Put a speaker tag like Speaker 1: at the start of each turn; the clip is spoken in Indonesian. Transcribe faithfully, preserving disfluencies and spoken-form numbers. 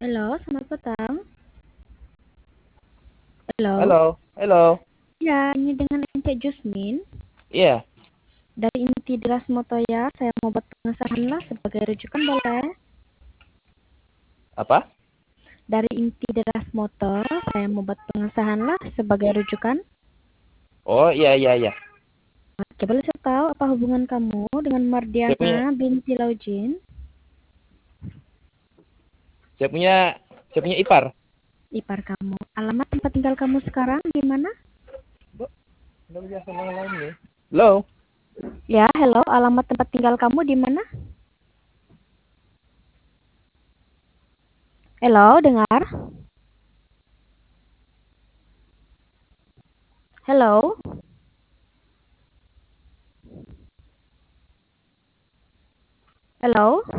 Speaker 1: Halo, selamat petang. Halo.
Speaker 2: Halo, halo.
Speaker 1: Ya, ini dengan Ence Jusmin.
Speaker 2: Iya,
Speaker 1: Dari Inti Deras Motoya, saya mau buat pengesahan lah sebagai rujukan boleh?
Speaker 2: apa?
Speaker 1: Dari Inti Deras Motor, saya mau buat pengesahan lah sebagai rujukan.
Speaker 2: Oh, iya, iya, iya.
Speaker 1: Oke, boleh saya tahu apa hubungan kamu dengan
Speaker 2: Saya
Speaker 1: Mardiana
Speaker 2: punya,
Speaker 1: binti Laujin?
Speaker 2: saya punya, saya punya ipar.
Speaker 1: Ipar kamu. Alamat tempat tinggal kamu sekarang di mana?
Speaker 2: Bu, udah biasa malam nih. Halo,
Speaker 1: Ya, hello. Alamat tempat tinggal kamu di mana? Hello, dengar? Hello? Hello?